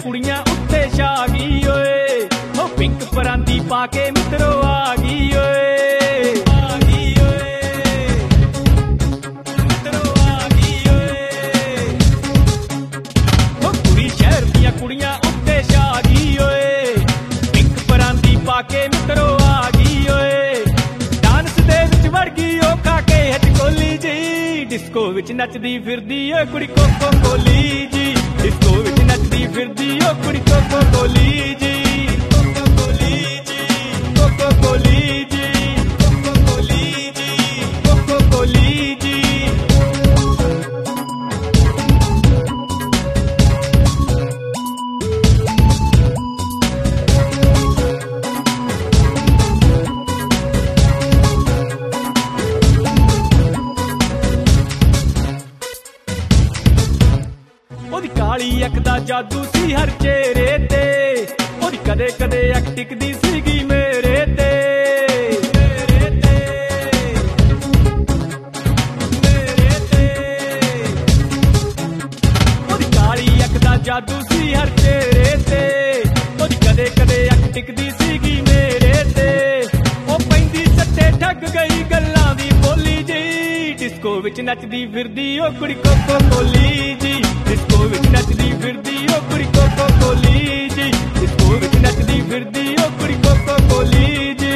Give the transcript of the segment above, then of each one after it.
कुड़ियां उत्ते छा गई ओए, ओ पिंक परांदी पाके मित्रो आ गई ओए। कुड़ियां उत्ते छा गई ओए, पिंक परांदी पाके मित्रो आ गई ओए। डांस दे विच वड़ गई ओ काके हटकोली जी, डिस्को विच नचदी फिरदी ओ कुड़ी कोको कोली जी, डिस्को विच नचदी फिरदी ओ कुड़ी कोको कोली जी, कोको कोली जी, कोको कोली जी, कोको कोली जी, कोको कोली जी। ओदी काली अख दा जादू सी हर चेहरे ते, ओदी कदे कदे अख टिकदी सीगी मेरे ते, मेरे ते, मेरे ते। ओदी काली अख दा जादू सी हर चेहरे ते, ओदी कदे कदे अख टिकदी सीगी मेरे ते। ओ पैंदी सट्टे ठग गई गल्लां दी बोली जी, डिस्को विच नचदी फिरदी ओ कुड़ी कोको कोली जी, डिस्को विच नचदी फिरदी ओ कुड़ी कोको कोली जी, डिस्को विच नचदी फिरदी ओ कुड़ी कोको कोली जी।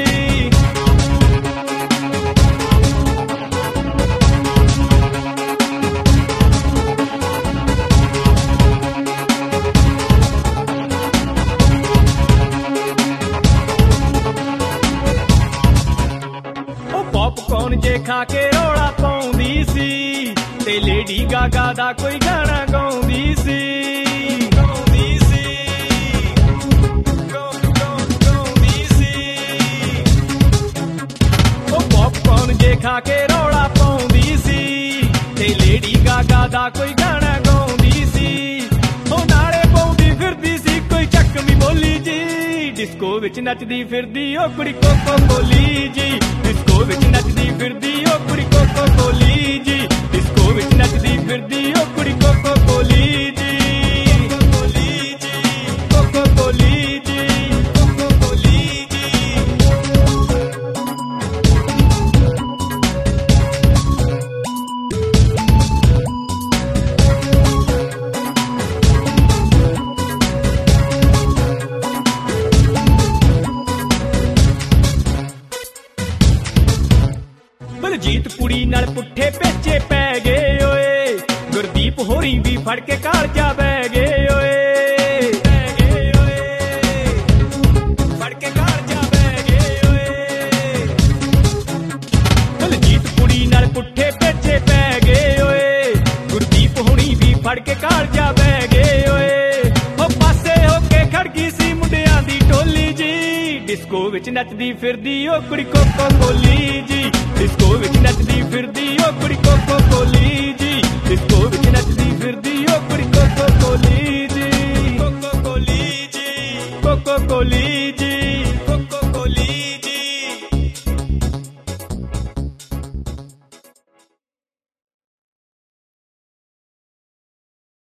ओ पॉपकॉर्न जे खा के रौला पाउंदी सी, ते लेडी गागा दा कोई गाना गाउंदी सी, गाउंदी सी, गाउंदी सी। ओ पॉपकॉर्न जे खा के रौला पाउंदी सी, ते लेडी गागा दा कोई गाना गाउंदी सी। ओ नारे पाउंदी फिरदी सी कोई चकमी बोली जी, डिस्को विच नचदी फिरदी ओ कुड़ी कोको कोली जी, डिस्को विच नचदी फिरदी ओ कुड़ी कोको कोली जी, डिस्को विच नचदी फिरदी ओ कुड़ी कोको कोली जी, कोको कोली जी, कोको कोली जी, कोको कोली जी। बलजीत कुड़ी नाल पुट्ठे पेचे पै गए ओए, गुरदीप होरी भी फड़ के कालजा बह गए ओए, फड़ के कालजा बह गए ओए। बलजीत कुड़ी नाल पुट्ठे पेचे पै गए ओए, गुरदीप होरी भी फड़ के कालजा बह गए ओए। ओ पासे होके खड़ गई सी मुंडियां दी टोली जी, डिस्को विच नचदी फिरदी ओ कुड़ी कोको कोली जी, डिस्को विच नचदी फिरदी ओ कुड़ी कोको कोली जी, डिस्को विच नचदी फिरदी ओ कुड़ी कोको कोली।